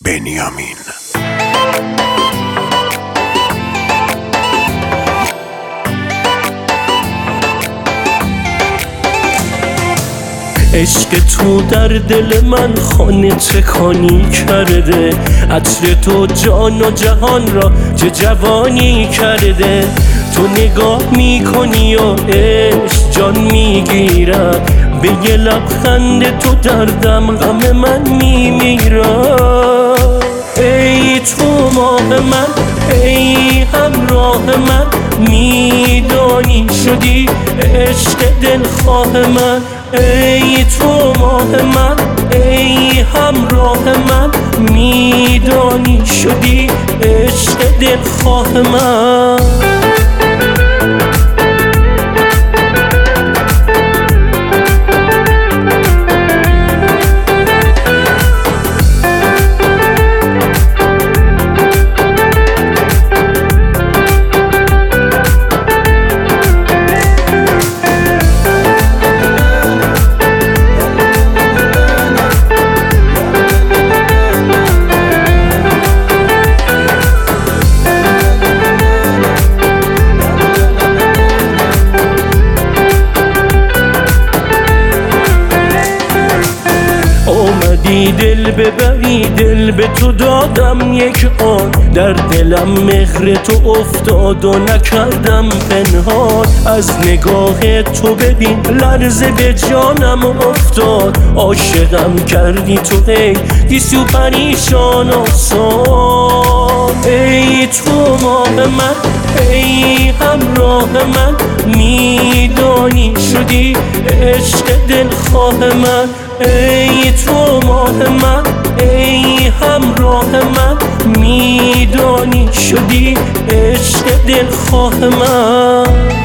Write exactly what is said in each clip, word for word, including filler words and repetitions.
بنیامین. عشق تو در دل من خانه چکانی کرده، عطر تو جان و جهان را چه جوانی کرده. تو نگاه میکنی و عشق جان میگیرد، به یه لبخند تو دردم غم من میمیرد. ای تو ماه من، ای همراه من، میدانی شدی عشق دلخواه من. ای تو ماه من، ای همراه من، میدانی شدی عشق دلخواه من. اومدی دل ببری، دل به تو دادم یک آن، در دلم مهر تو افتاد و نکردم پنهان. از نگاه تو ببین لرزه به جانم افتاد، عاشقم کردی تو ای دیسی و پریشان آسان. ای تو ماه من، ای همراه من، میدانی شدی عشق دلخواه من. ای تو ماه من، ای همراه من، میدانی شدی عشق دلخواه من.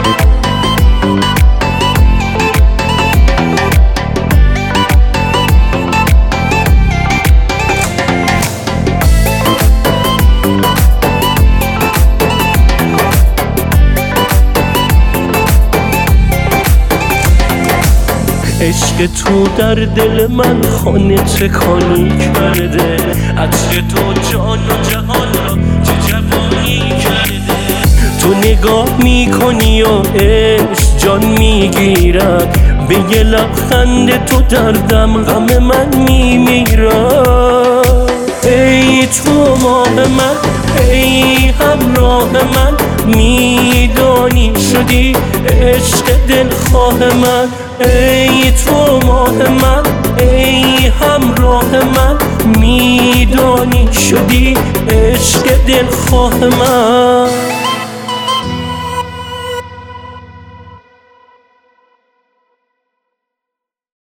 عشق تو در دل من خانه چکانی کرده، عطر تو جان و جهان را چه جوانی کرده. تو نگاه میکنی و عشق جان میگیرد، به یه لبخند تو دردم غم من میمیرد. ای تو ماه من، ای همراه من، میدانی شدی عشق دلخواه من. ای تو ماه من، ای همراه من، میدانی شدی عشق دلخواه من.